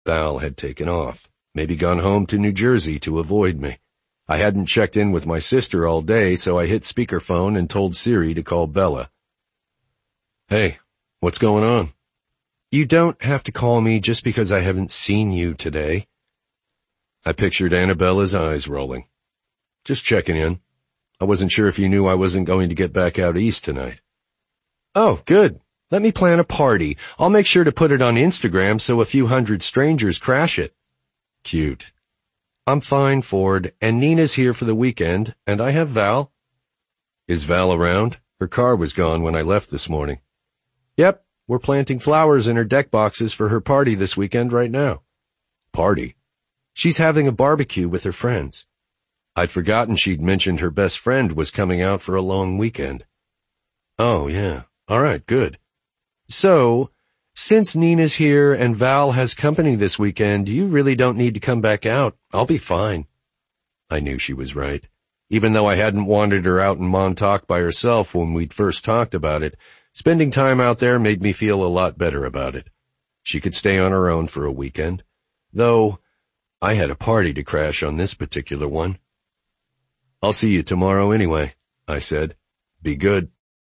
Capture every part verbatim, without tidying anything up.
Val had taken off, maybe gone home to New Jersey to avoid me. I hadn't checked in with my sister all day, so I hit speakerphone and told Siri to call Bella. Hey, what's going on? You don't have to call me just because I haven't seen you today. I pictured Annabella's eyes rolling. Just checking in. I wasn't sure if you knew I wasn't going to get back out east tonight. Oh, good. Let me plan a party. I'll make sure to put it on Instagram so a few hundred strangers crash it. Cute. I'm fine, Ford, and Nina's here for the weekend, and I have Val. Is Val around? Her car was gone when I left this morning. Yep, we're planting flowers in her deck boxes for her party this weekend right now. Party? She's having a barbecue with her friends. I'd forgotten she'd mentioned her best friend was coming out for a long weekend. Oh, yeah. All right, good. So, since Nina's here and Val has company this weekend, you really don't need to come back out. I'll be fine. I knew she was right. Even though I hadn't wanted her out in Montauk by herself when we'd first talked about it, spending time out there made me feel a lot better about it. She could stay on her own for a weekend, though I had a party to crash on this particular one. I'll see you tomorrow anyway, I said. Be good.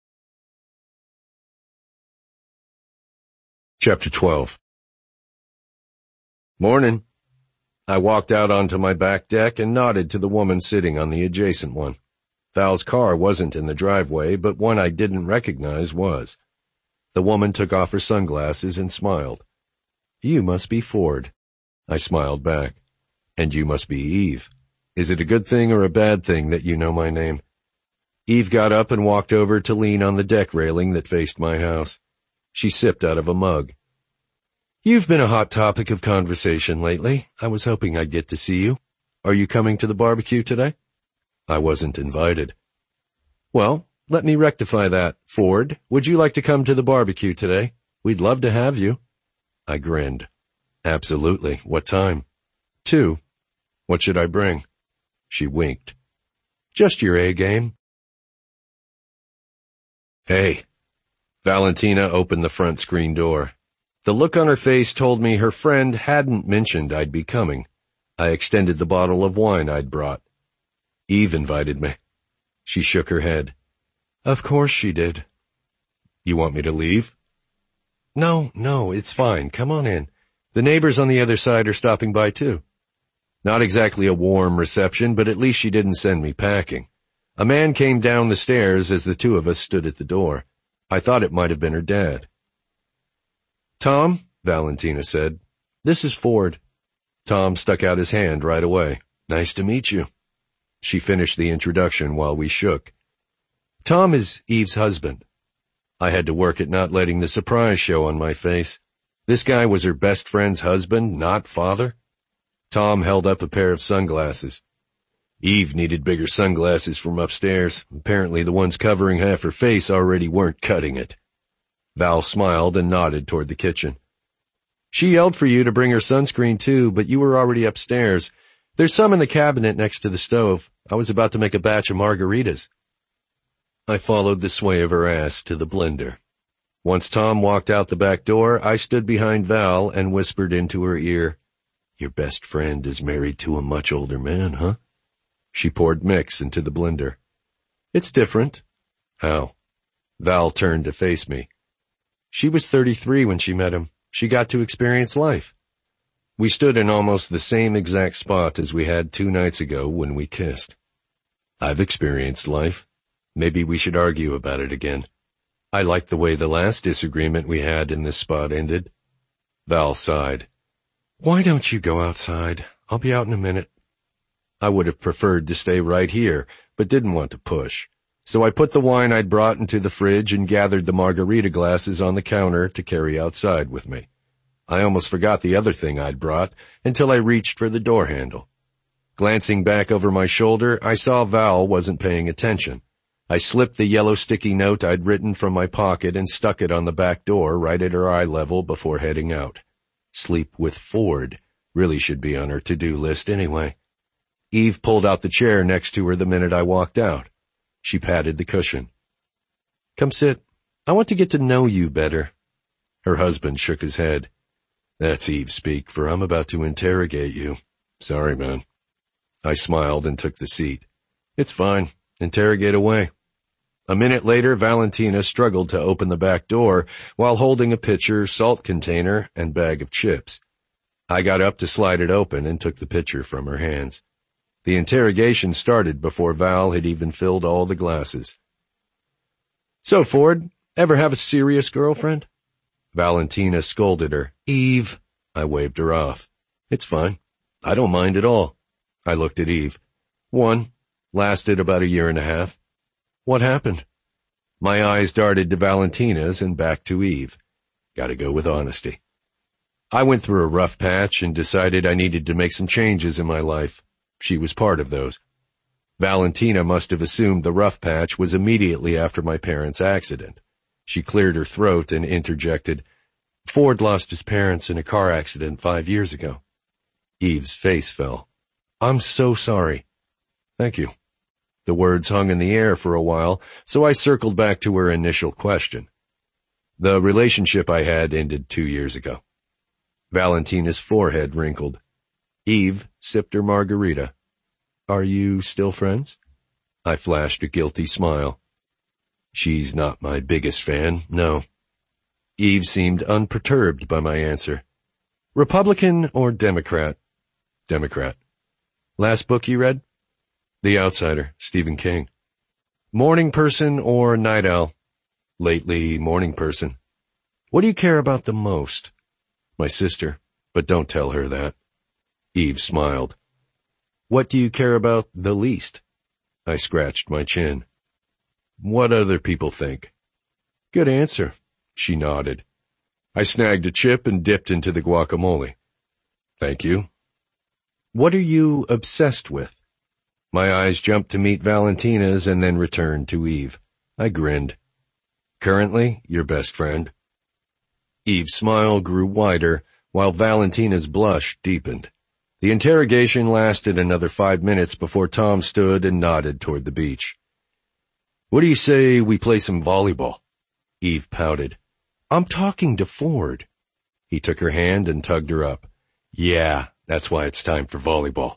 Chapter twelve. Morning. I walked out onto my back deck and nodded to the woman sitting on the adjacent one. Val's car wasn't in the driveway, but one I didn't recognize was. The woman took off her sunglasses and smiled. You must be Ford. I smiled back. And you must be Eve. Is it a good thing or a bad thing that you know my name? Eve got up and walked over to lean on the deck railing that faced my house. She sipped out of a mug. You've been a hot topic of conversation lately. I was hoping I'd get to see you. Are you coming to the barbecue today? I wasn't invited. Well, let me rectify that. Ford, would you like to come to the barbecue today? We'd love to have you. I grinned. Absolutely. What time? Two. What should I bring? She winked. Just your A-game. Hey. Valentina opened the front screen door. The look on her face told me her friend hadn't mentioned I'd be coming. I extended the bottle of wine I'd brought. Eve invited me. She shook her head. Of course she did. You want me to leave? No, no, it's fine. Come on in. The neighbors on the other side are stopping by too. Not exactly a warm reception, but at least she didn't send me packing. A man came down the stairs as the two of us stood at the door. I thought it might have been her dad. Tom, Valentina said, this is Ford. Tom stuck out his hand right away. Nice to meet you. She finished the introduction while we shook. Tom is Eve's husband. I had to work at not letting the surprise show on my face. This guy was her best friend's husband, not father. Tom held up a pair of sunglasses. Eve needed bigger sunglasses from upstairs. Apparently the ones covering half her face already weren't cutting it. Val smiled and nodded toward the kitchen. She yelled for you to bring her sunscreen too, but you were already upstairs. There's some in the cabinet next to the stove. I was about to make a batch of margaritas. I followed the sway of her ass to the blender. Once Tom walked out the back door, I stood behind Val and whispered into her ear, Your best friend is married to a much older man, huh? She poured mix into the blender. It's different. How? Val turned to face me. She was thirty-three when she met him. She got to experience life. We stood in almost the same exact spot as we had two nights ago when we kissed. I've experienced life. Maybe we should argue about it again. I liked the way the last disagreement we had in this spot ended. Val sighed. Why don't you go outside? I'll be out in a minute. I would have preferred to stay right here, but didn't want to push. So I put the wine I'd brought into the fridge and gathered the margarita glasses on the counter to carry outside with me. I almost forgot the other thing I'd brought until I reached for the door handle. Glancing back over my shoulder, I saw Val wasn't paying attention. I slipped the yellow sticky note I'd written from my pocket and stuck it on the back door right at her eye level before heading out. Sleep with Ford really should be on her to-do list anyway. Eve pulled out the chair next to her the minute I walked out. She patted the cushion. Come sit. I want to get to know you better. Her husband shook his head. That's Eve speak, for I'm about to interrogate you. Sorry, man. I smiled and took the seat. It's fine. Interrogate away. A minute later, Valentina struggled to open the back door while holding a pitcher, salt container, and bag of chips. I got up to slide it open and took the pitcher from her hands. The interrogation started before Val had even filled all the glasses. So, Ford, ever have a serious girlfriend? Valentina scolded her. Eve. I waved her off. It's fine. I don't mind at all. I looked at Eve. One. Lasted about a year and a half. What happened? My eyes darted to Valentina's and back to Eve. Gotta go with honesty. I went through a rough patch and decided I needed to make some changes in my life. She was part of those. Valentina must have assumed the rough patch was immediately after my parents' accident. She cleared her throat and interjected, Ford lost his parents in a car accident five years ago. Eve's face fell. I'm so sorry. Thank you. The words hung in the air for a while, so I circled back to her initial question. The relationship I had ended two years ago. Valentina's forehead wrinkled. Eve sipped her margarita. Are you still friends? I flashed a guilty smile. She's not my biggest fan, no. Eve seemed unperturbed by my answer. Republican or Democrat? Democrat. Last book you read? The Outsider, Stephen King. Morning person or night owl? Lately, morning person. What do you care about the most? My sister, but don't tell her that. Eve smiled. What do you care about the least? I scratched my chin. What other people think. Good answer. She nodded. I snagged a chip and dipped into the guacamole. Thank you. What are you obsessed with? My eyes jumped to meet Valentina's and then returned to Eve. I grinned. Currently, your best friend. Eve's smile grew wider, while Valentina's blush deepened. The interrogation lasted another five minutes before Tom stood and nodded toward the beach. What do you say we play some volleyball? Eve pouted. I'm talking to Ford. He took her hand and tugged her up. Yeah, that's why it's time for volleyball.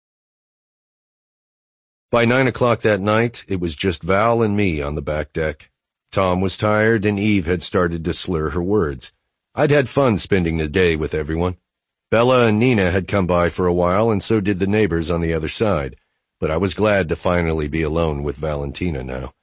By nine o'clock that night, it was just Val and me on the back deck. Tom was tired and Eve had started to slur her words. I'd had fun spending the day with everyone. Bella and Nina had come by for a while and so did the neighbors on the other side, but I was glad to finally be alone with Valentina now.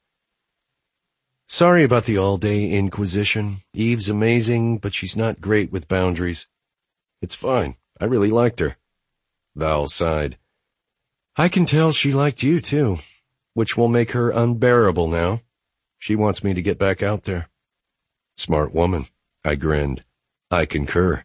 Sorry about the all-day inquisition. Eve's amazing, but she's not great with boundaries. It's fine. I really liked her. Val sighed. I can tell she liked you too, which will make her unbearable now. She wants me to get back out there. Smart woman. I grinned. I concur.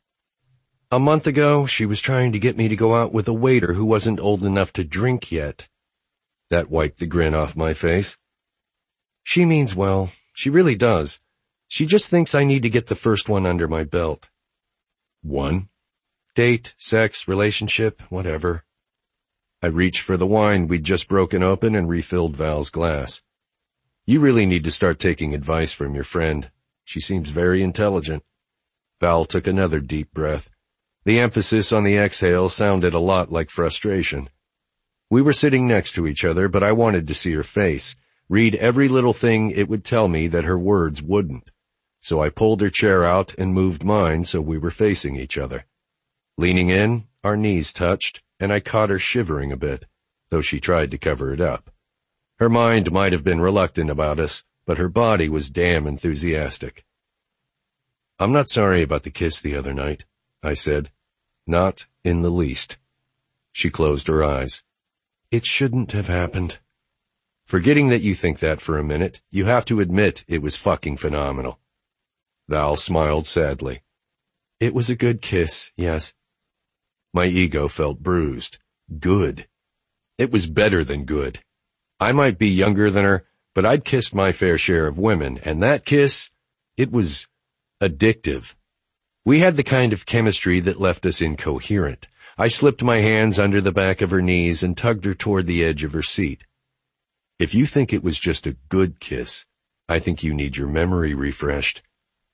A month ago, she was trying to get me to go out with a waiter who wasn't old enough to drink yet. That wiped the grin off my face. She means well. She really does. She just thinks I need to get the first one under my belt. One? Date, sex, relationship, whatever. I reached for the wine we'd just broken open and refilled Val's glass. You really need to start taking advice from your friend. She seems very intelligent. Val took another deep breath. The emphasis on the exhale sounded a lot like frustration. We were sitting next to each other, but I wanted to see her face, read every little thing it would tell me that her words wouldn't. So I pulled her chair out and moved mine so we were facing each other. Leaning in, our knees touched, and I caught her shivering a bit, though she tried to cover it up. Her mind might have been reluctant about us, but her body was damn enthusiastic. I'm not sorry about the kiss the other night, I said. Not in the least. She closed her eyes. It shouldn't have happened. Forgetting that you think that for a minute, you have to admit it was fucking phenomenal. Val smiled sadly. It was a good kiss, yes. My ego felt bruised. Good. It was better than good. I might be younger than her, but I'd kissed my fair share of women, and that kiss, it was addictive. We had the kind of chemistry that left us incoherent. I slipped my hands under the back of her knees and tugged her toward the edge of her seat. If you think it was just a good kiss, I think you need your memory refreshed.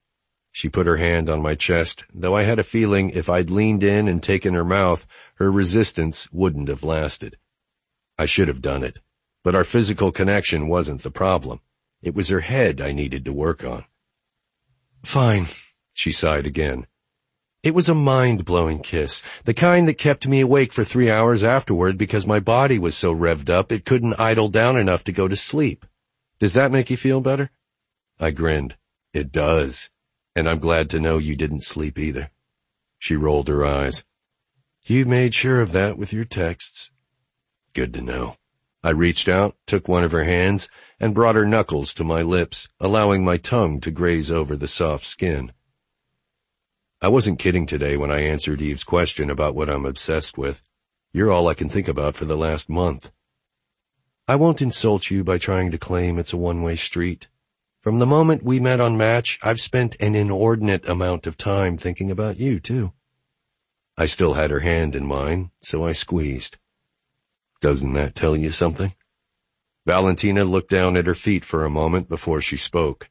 She put her hand on my chest, though I had a feeling if I'd leaned in and taken her mouth, her resistance wouldn't have lasted. I should have done it, but our physical connection wasn't the problem. It was her head I needed to work on. Fine, she sighed again. It was a mind-blowing kiss, the kind that kept me awake for three hours afterward because my body was so revved up it couldn't idle down enough to go to sleep. Does that make you feel better? I grinned. It does. And I'm glad to know you didn't sleep either. She rolled her eyes. You made sure of that with your texts. Good to know. I reached out, took one of her hands, and brought her knuckles to my lips, allowing my tongue to graze over the soft skin. I wasn't kidding today when I answered Eve's question about what I'm obsessed with. You're all I can think about for the last month. I won't insult you by trying to claim it's a one-way street. From the moment we met on Match, I've spent an inordinate amount of time thinking about you, too. I still had her hand in mine, so I squeezed. Doesn't that tell you something? Valentina looked down at her feet for a moment before she spoke.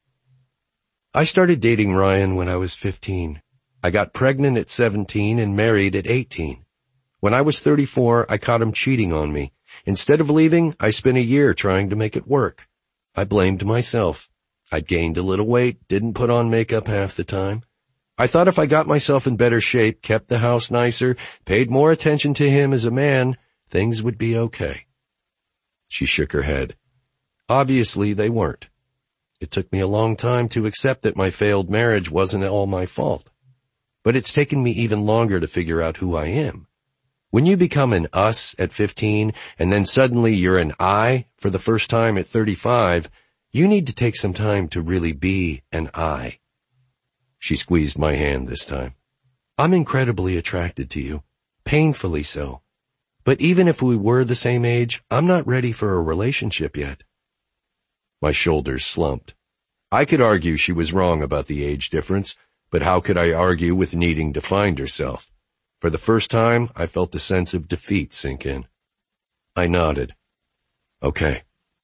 I started dating Ryan when I was fifteen. I got pregnant at seventeen and married at eighteen. When I was thirty-four, I caught him cheating on me. Instead of leaving, I spent a year trying to make it work. I blamed myself. I'd gained a little weight, didn't put on makeup half the time. I thought if I got myself in better shape, kept the house nicer, paid more attention to him as a man, things would be okay. She shook her head. Obviously, they weren't. It took me a long time to accept that my failed marriage wasn't all my fault. But it's taken me even longer to figure out who I am. When you become an us at fifteen, and then suddenly you're an I for the first time at thirty-five, you need to take some time to really be an I. She squeezed my hand this time. I'm incredibly attracted to you, painfully so. But even if we were the same age, I'm not ready for a relationship yet. My shoulders slumped. I could argue she was wrong about the age difference, but how could I argue with needing to find herself? For the first time, I felt a sense of defeat sink in. I nodded. Okay.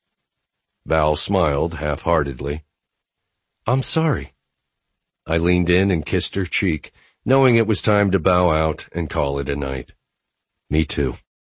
Val smiled half-heartedly. I'm sorry. I leaned in and kissed her cheek, knowing it was time to bow out and call it a night. Me too.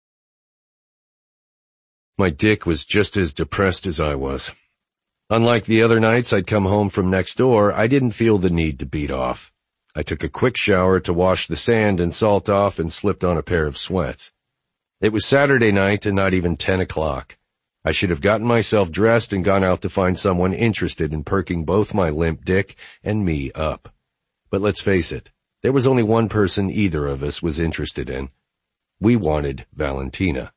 My dick was just as depressed as I was. Unlike the other nights I'd come home from next door, I didn't feel the need to beat off. I took a quick shower to wash the sand and salt off and slipped on a pair of sweats. It was Saturday night and not even ten o'clock. I should have gotten myself dressed and gone out to find someone interested in perking both my limp dick and me up. But let's face it, there was only one person either of us was interested in. We wanted Valentina.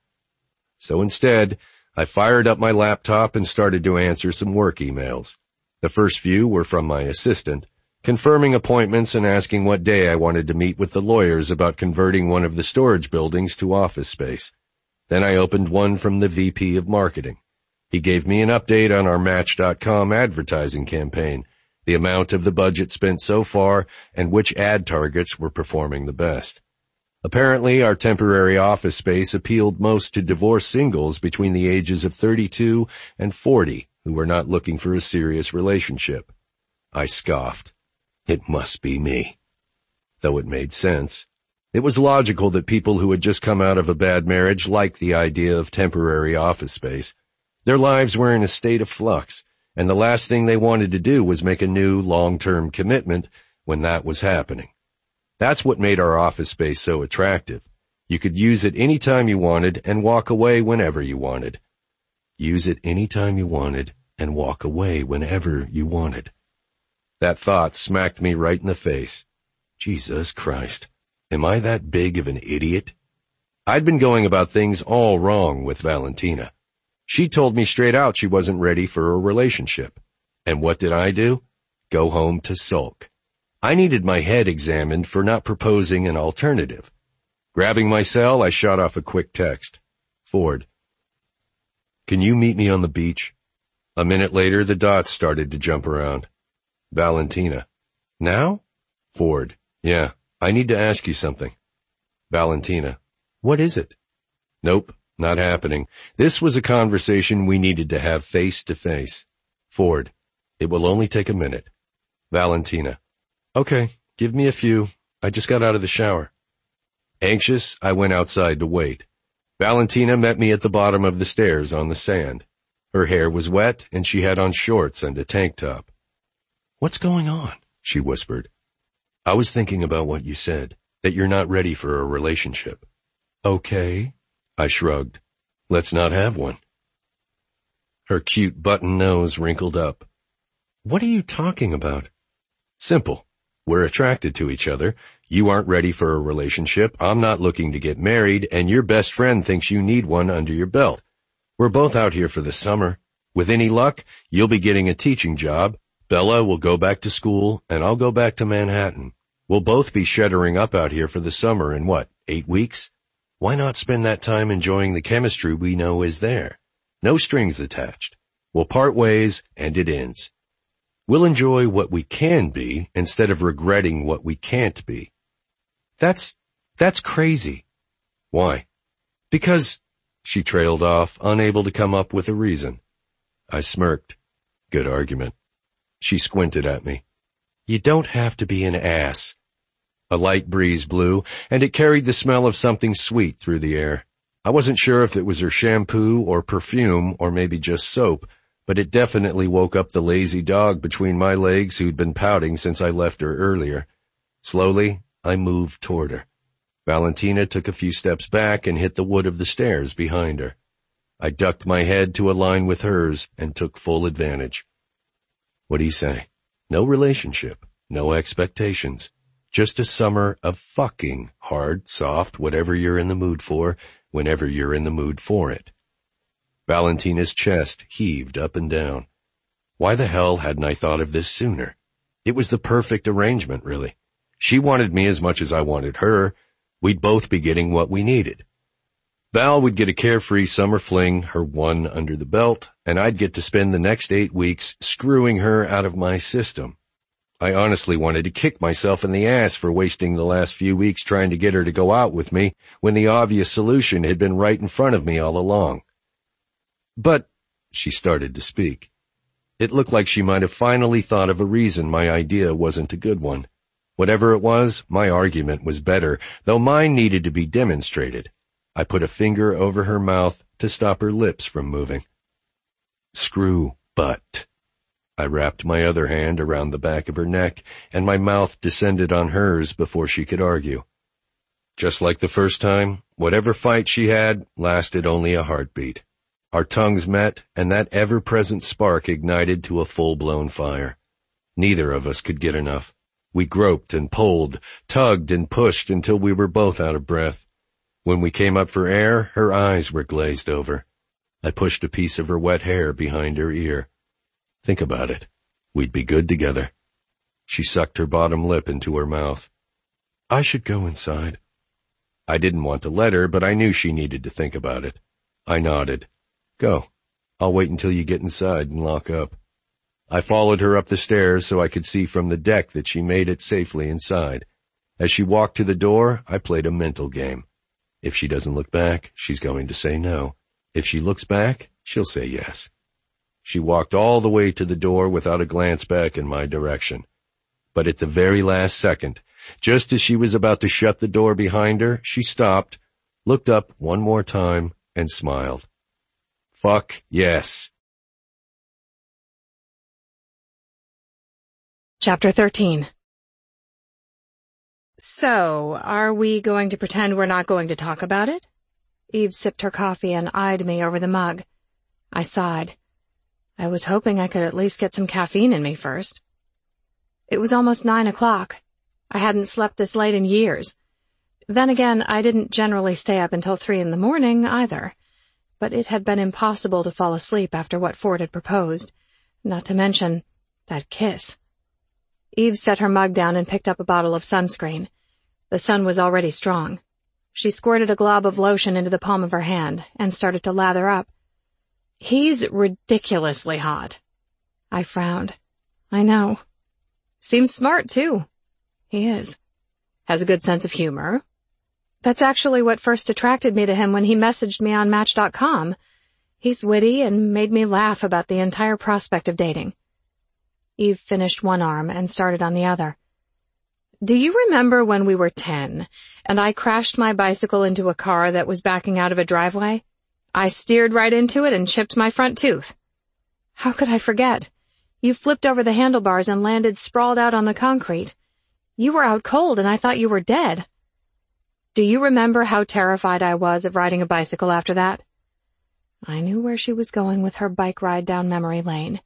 So instead, I fired up my laptop and started to answer some work emails. The first few were from my assistant, confirming appointments and asking what day I wanted to meet with the lawyers about converting one of the storage buildings to office space. Then I opened one from the V P of Marketing. He gave me an update on our Match dot com advertising campaign, the amount of the budget spent so far, and which ad targets were performing the best. Apparently, our temporary office space appealed most to divorced singles between the ages of thirty-two and forty who were not looking for a serious relationship. I scoffed. It must be me. Though it made sense. It was logical that people who had just come out of a bad marriage liked the idea of temporary office space. Their lives were in a state of flux, and the last thing they wanted to do was make a new long-term commitment when that was happening. That's what made our office space so attractive. You could use it any time you wanted and walk away whenever you wanted. Use it any time you wanted and walk away whenever you wanted. That thought smacked me right in the face. Jesus Christ, am I that big of an idiot? I'd been going about things all wrong with Valentina. She told me straight out she wasn't ready for a relationship. And what did I do? Go home to sulk. I needed my head examined for not proposing an alternative. Grabbing my cell, I shot off a quick text. Ford. Can you meet me on the beach? A minute later, the dots started to jump around. Valentina. Now? Ford. Yeah, I need to ask you something. Valentina. What is it? Nope, not happening. This was a conversation we needed to have face to face. Ford. It will only take a minute. Valentina. Okay, give me a few. I just got out of the shower. Anxious, I went outside to wait. Valentina met me at the bottom of the stairs on the sand. Her hair was wet, and she had on shorts and a tank top. What's going on? She whispered. I was thinking about what you said, that you're not ready for a relationship. Okay, I shrugged. Let's not have one. Her cute button nose wrinkled up. What are you talking about? Simple. We're attracted to each other. You aren't ready for a relationship. I'm not looking to get married, and your best friend thinks you need one under your belt. We're both out here for the summer. With any luck, you'll be getting a teaching job. Bella will go back to school, and I'll go back to Manhattan. We'll both be shuddering up out here for the summer in what, eight weeks? Why not spend that time enjoying the chemistry we know is there? No strings attached. We'll part ways, and it ends. We'll enjoy what we can be instead of regretting what we can't be. That's, that's crazy. Why? Because, she trailed off, unable to come up with a reason. I smirked. Good argument. She squinted at me. You don't have to be an ass. A light breeze blew, and it carried the smell of something sweet through the air. I wasn't sure if it was her shampoo or perfume or maybe just soap, but it definitely woke up the lazy dog between my legs who'd been pouting since I left her earlier. Slowly, I moved toward her. Valentina took a few steps back and hit the wood of the stairs behind her. I ducked my head to align with hers and took full advantage. What do you say? No relationship, no expectations. Just a summer of fucking hard, soft, whatever you're in the mood for, whenever you're in the mood for it. Valentina's chest heaved up and down. Why the hell hadn't I thought of this sooner? It was the perfect arrangement, really. She wanted me as much as I wanted her. We'd both be getting what we needed. Val would get a carefree summer fling, her one under the belt, and I'd get to spend the next eight weeks screwing her out of my system. I honestly wanted to kick myself in the ass for wasting the last few weeks trying to get her to go out with me when the obvious solution had been right in front of me all along. But, she started to speak. It looked like she might have finally thought of a reason my idea wasn't a good one. Whatever it was, my argument was better, though mine needed to be demonstrated. I put a finger over her mouth to stop her lips from moving. Screw butt. I wrapped my other hand around the back of her neck, and my mouth descended on hers before she could argue. Just like the first time, whatever fight she had lasted only a heartbeat. Our tongues met, and that ever-present spark ignited to a full-blown fire. Neither of us could get enough. We groped and pulled, tugged and pushed until we were both out of breath. When we came up for air, her eyes were glazed over. I pushed a piece of her wet hair behind her ear. Think about it. We'd be good together. She sucked her bottom lip into her mouth. I should go inside. I didn't want to let her, but I knew she needed to think about it. I nodded. Go. I'll wait until you get inside and lock up. I followed her up the stairs so I could see from the deck that she made it safely inside. As she walked to the door, I played a mental game. If she doesn't look back, she's going to say no. If she looks back, she'll say yes. She walked all the way to the door without a glance back in my direction. But at the very last second, just as she was about to shut the door behind her, she stopped, looked up one more time, and smiled. Fuck yes. Chapter thirteen. So, are we going to pretend we're not going to talk about it? Eve sipped her coffee and eyed me over the mug. I sighed. I was hoping I could at least get some caffeine in me first. It was almost nine o'clock. I hadn't slept this late in years. Then again, I didn't generally stay up until three in the morning either. But it had been impossible to fall asleep after what Ford had proposed, not to mention that kiss. Eve set her mug down and picked up a bottle of sunscreen. The sun was already strong. She squirted a glob of lotion into the palm of her hand and started to lather up. He's ridiculously hot. I frowned. I know. Seems smart, too. He is. Has a good sense of humor. That's actually what first attracted me to him when he messaged me on Match dot com. He's witty and made me laugh about the entire prospect of dating. Eve finished one arm and started on the other. Do you remember when we were ten, and I crashed my bicycle into a car that was backing out of a driveway? I steered right into it and chipped my front tooth. How could I forget? You flipped over the handlebars and landed sprawled out on the concrete. You were out cold and I thought you were dead. Do you remember how terrified I was of riding a bicycle after that? I knew where she was going with her bike ride down memory lane.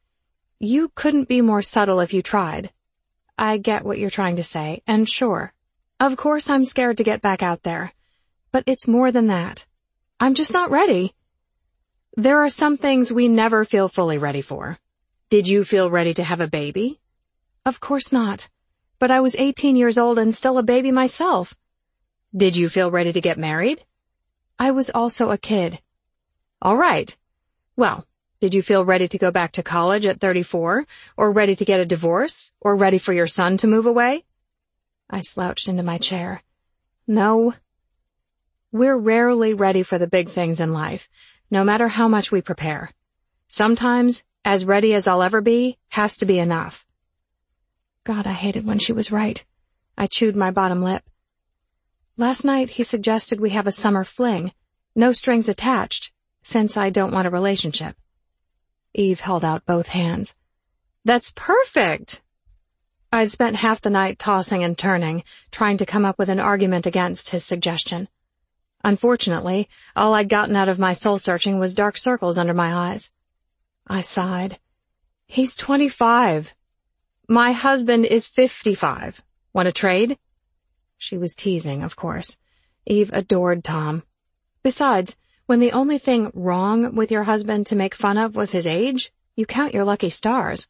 You couldn't be more subtle if you tried. I get what you're trying to say, and sure, of course I'm scared to get back out there. But it's more than that. I'm just not ready. There are some things we never feel fully ready for. Did you feel ready to have a baby? Of course not. But I was eighteen years old and still a baby myself. Did you feel ready to get married? I was also a kid. All right. Well, did you feel ready to go back to college at thirty-four, or ready to get a divorce, or ready for your son to move away? I slouched into my chair. No. We're rarely ready for the big things in life, no matter how much we prepare. Sometimes, as ready as I'll ever be, has to be enough. God, I hated when she was right. I chewed my bottom lip. Last night he suggested we have a summer fling, no strings attached, since I don't want a relationship. Eve held out both hands. That's perfect! I'd spent half the night tossing and turning, trying to come up with an argument against his suggestion. Unfortunately, all I'd gotten out of my soul-searching was dark circles under my eyes. I sighed. He's twenty-five. My husband is fifty-five. Want to trade? She was teasing, of course. Eve adored Tom. Besides, when the only thing wrong with your husband to make fun of was his age, you count your lucky stars.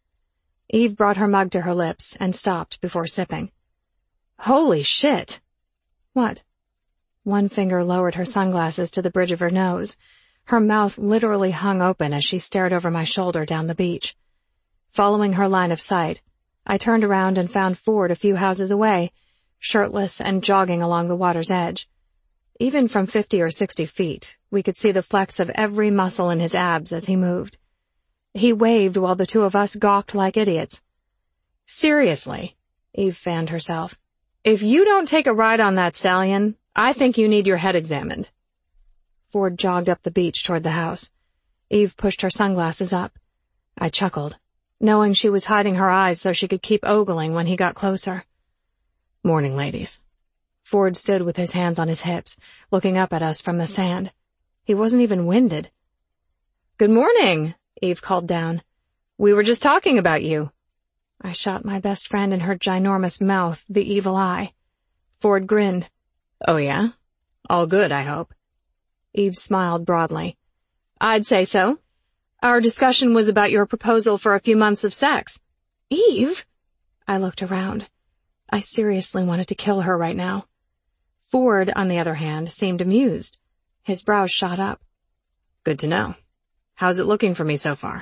Eve brought her mug to her lips and stopped before sipping. Holy shit! What? One finger lowered her sunglasses to the bridge of her nose. Her mouth literally hung open as she stared over my shoulder down the beach. Following her line of sight, I turned around and found Ford a few houses away, shirtless and jogging along the water's edge. Even from fifty or sixty feet, we could see the flex of every muscle in his abs as he moved. He waved while the two of us gawked like idiots. Seriously, Eve fanned herself. If you don't take a ride on that stallion, I think you need your head examined. Ford jogged up the beach toward the house. Eve pushed her sunglasses up. I chuckled, knowing she was hiding her eyes so she could keep ogling when he got closer. Morning, ladies. Ford stood with his hands on his hips, looking up at us from the sand. He wasn't even winded. Good morning, Eve called down. We were just talking about you. I shot my best friend in her ginormous mouth the evil eye. Ford grinned. Oh yeah? All good, I hope. Eve smiled broadly. I'd say so. Our discussion was about your proposal for a few months of sex. Eve? I looked around. I seriously wanted to kill her right now. Ford, on the other hand, seemed amused. His brows shot up. Good to know. How's it looking for me so far?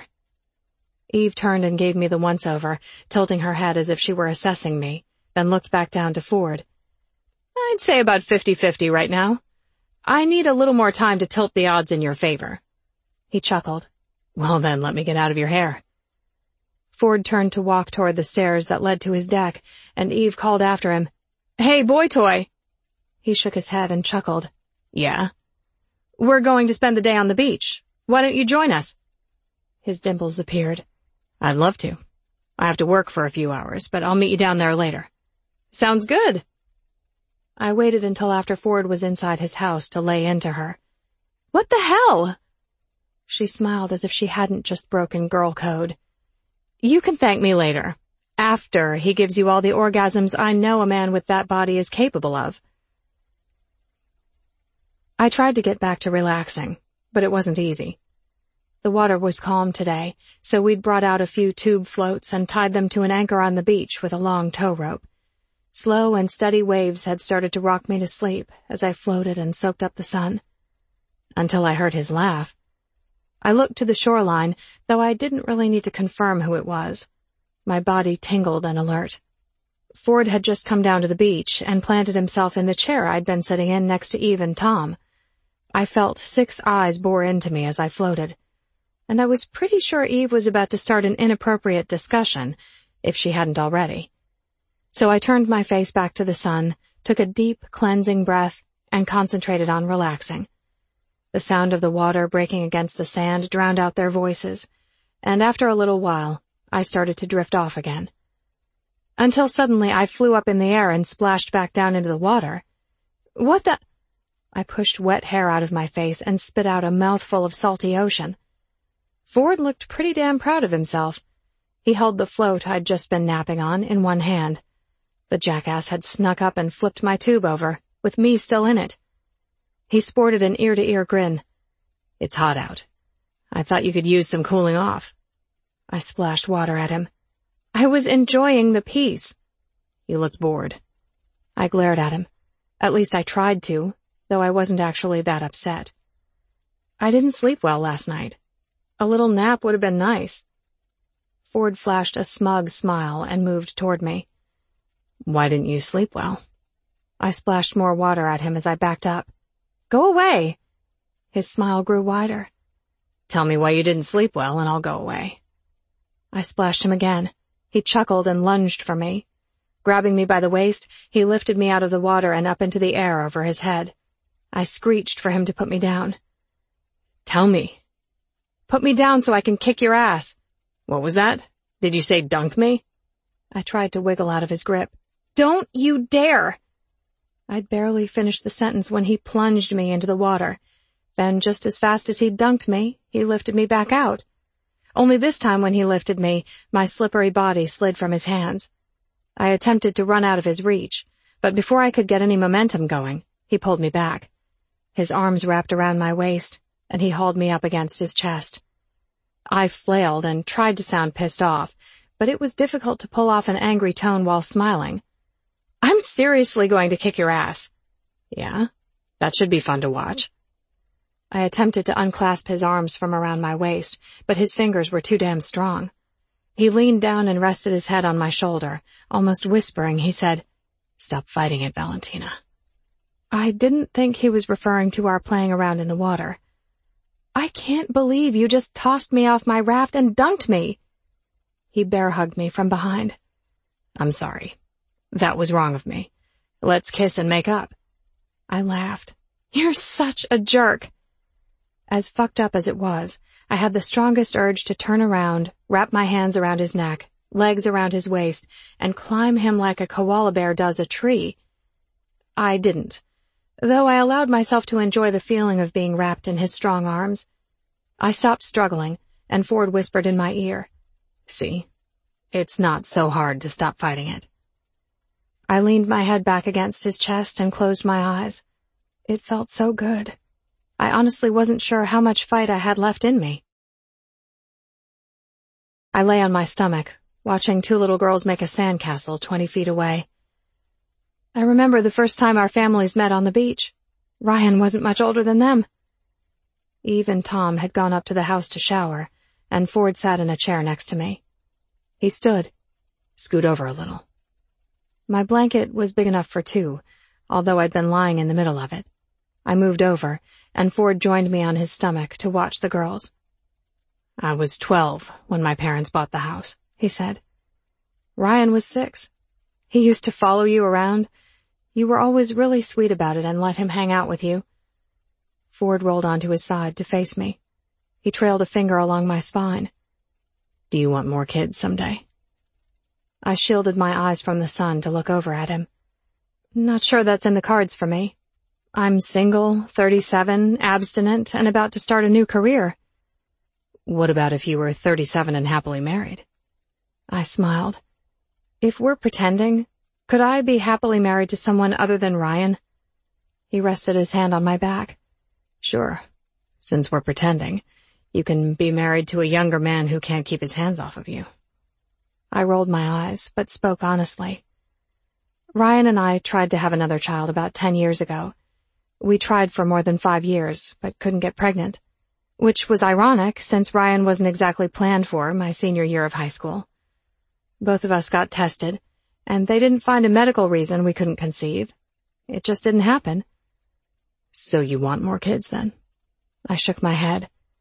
Eve turned and gave me the once-over, tilting her head as if she were assessing me, then looked back down to Ford. I'd say about fifty-fifty right now. I need a little more time to tilt the odds in your favor. He chuckled. Well then, let me get out of your hair. Ford turned to walk toward the stairs that led to his deck, and Eve called after him. Hey, boy toy! He shook his head and chuckled. Yeah? We're going to spend the day on the beach. Why don't you join us? His dimples appeared. I'd love to. I have to work for a few hours, but I'll meet you down there later. Sounds good. I waited until after Ford was inside his house to lay into her. What the hell? She smiled as if she hadn't just broken girl code. You can thank me later, after he gives you all the orgasms I know a man with that body is capable of. I tried to get back to relaxing, but it wasn't easy. The water was calm today, so we'd brought out a few tube floats and tied them to an anchor on the beach with a long tow rope. Slow and steady waves had started to rock me to sleep as I floated and soaked up the sun. Until I heard his laugh. I looked to the shoreline, though I didn't really need to confirm who it was. My body tingled and alert. Ford had just come down to the beach and planted himself in the chair I'd been sitting in next to Eve and Tom. I felt six eyes bore into me as I floated. and I was pretty sure Eve was about to start an inappropriate discussion, if she hadn't already. So I turned my face back to the sun, took a deep, cleansing breath, and concentrated on relaxing. The sound of the water breaking against the sand drowned out their voices, and after a little while, I started to drift off again. Until suddenly I flew up in the air and splashed back down into the water. What the— I pushed wet hair out of my face and spit out a mouthful of salty ocean. Ford looked pretty damn proud of himself. He held the float I'd just been napping on in one hand. The jackass had snuck up and flipped my tube over, with me still in it. He sported an ear-to-ear grin. "It's hot out. I thought you could use some cooling off." I splashed water at him. I was enjoying the peace. He looked bored. I glared at him. At least I tried to, though I wasn't actually that upset. "I didn't sleep well last night. A little nap would have been nice." Ford flashed a smug smile and moved toward me. "Why didn't you sleep well?" I splashed more water at him as I backed up. "Go away." His smile grew wider. "Tell me why you didn't sleep well and I'll go away." I splashed him again. He chuckled and lunged for me. Grabbing me by the waist, he lifted me out of the water and up into the air over his head. I screeched for him to put me down. "Tell me." "Put me down so I can kick your ass." "What was that? Did you say dunk me?" I tried to wiggle out of his grip. "Don't you dare!" I'd barely finished the sentence when he plunged me into the water. Then, just as fast as he'd dunked me, he lifted me back out. Only this time when he lifted me, my slippery body slid from his hands. I attempted to run out of his reach, but before I could get any momentum going, he pulled me back. His arms wrapped around my waist, and he hauled me up against his chest. I flailed and tried to sound pissed off, but it was difficult to pull off an angry tone while smiling. "I'm seriously going to kick your ass." "Yeah? That should be fun to watch." I attempted to unclasp his arms from around my waist, but his fingers were too damn strong. He leaned down and rested his head on my shoulder. Almost whispering, he said, "Stop fighting it, Valentina." I didn't think he was referring to our playing around in the water. "I can't believe you just tossed me off my raft and dunked me." He bear-hugged me from behind. "I'm sorry. That was wrong of me. Let's kiss and make up." I laughed. "You're such a jerk." As fucked up as it was, I had the strongest urge to turn around, wrap my hands around his neck, legs around his waist, and climb him like a koala bear does a tree. I didn't, though I allowed myself to enjoy the feeling of being wrapped in his strong arms. I stopped struggling, and Ford whispered in my ear, "See, it's not so hard to stop fighting it." I leaned my head back against his chest and closed my eyes. It felt so good. I honestly wasn't sure how much fight I had left in me. I lay on my stomach, watching two little girls make a sandcastle twenty feet away. I remember the first time our families met on the beach. Ryan wasn't much older than them. Eve and Tom had gone up to the house to shower, and Ford sat in a chair next to me. He stood. "Scoot over a little." My blanket was big enough for two, although I'd been lying in the middle of it. I moved over, and Ford joined me on his stomach to watch the girls. "I was twelve when my parents bought the house," he said. "Ryan was six. He used to follow you around. You were always really sweet about it and let him hang out with you." Ford rolled onto his side to face me. He trailed a finger along my spine. "Do you want more kids someday?" I shielded my eyes from the sun to look over at him. "Not sure that's in the cards for me. I'm single, thirty-seven, abstinent, and about to start a new career." "What about if you were thirty-seven and happily married?" I smiled. "If we're pretending, could I be happily married to someone other than Ryan?" He rested his hand on my back. "Sure. Since we're pretending, you can be married to a younger man who can't keep his hands off of you." I rolled my eyes, but spoke honestly. Ryan and I tried to have another child about ten years ago. We tried for more than five years, but couldn't get pregnant, which was ironic since Ryan wasn't exactly planned for my senior year of high school. Both of us got tested, and they didn't find a medical reason we couldn't conceive. It just didn't happen. "So you want more kids then?" I shook my head.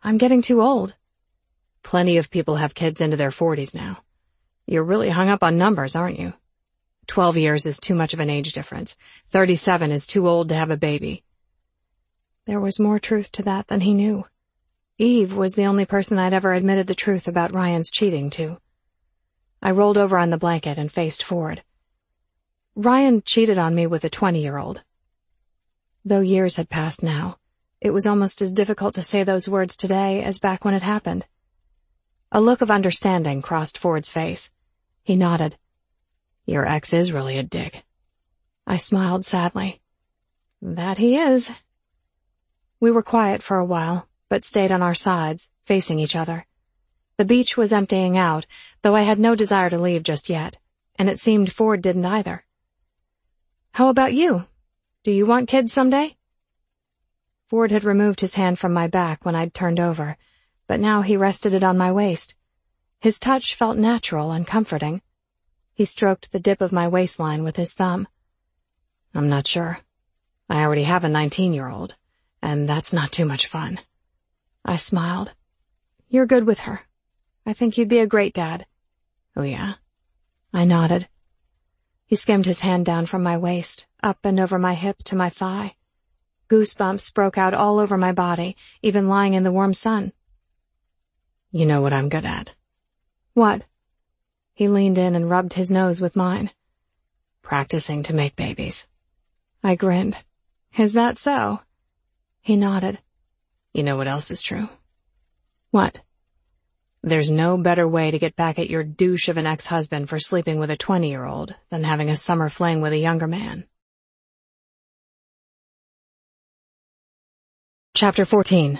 I'm getting too old. Plenty of people have kids into their forties now. You're really hung up on numbers, aren't you? Twelve years is too much of an age difference. Thirty-seven is too old to have a baby. There was more truth to that than he knew. Eve was the only person I'd ever admitted the truth about Ryan's cheating to. I rolled over on the blanket and faced Ford. Ryan cheated on me with a twenty-year-old. Though years had passed now, it was almost as difficult to say those words today as back when it happened. A look of understanding crossed Ford's face. He nodded. Your ex is really a dick. I smiled sadly. That he is. We were quiet for a while, but stayed on our sides, facing each other. The beach was emptying out, though I had no desire to leave just yet, and it seemed Ford didn't either. How about you? Do you want kids someday? Ford had removed his hand from my back when I'd turned over, but now he rested it on my waist. His touch felt natural and comforting. He stroked the dip of my waistline with his thumb. I'm not sure. I already have a nineteen-year-old, and that's not too much fun. I smiled. You're good with her. I think you'd be a great dad. Oh, yeah? I nodded. He skimmed his hand down from my waist, up and over my hip to my thigh. Goosebumps broke out all over my body, even lying in the warm sun. You know what I'm good at. What? He leaned in and rubbed his nose with mine. Practicing to make babies. I grinned. Is that so? He nodded. You know what else is true? What? There's no better way to get back at your douche of an ex-husband for sleeping with a twenty-year-old than having a summer fling with a younger man. Chapter fourteen.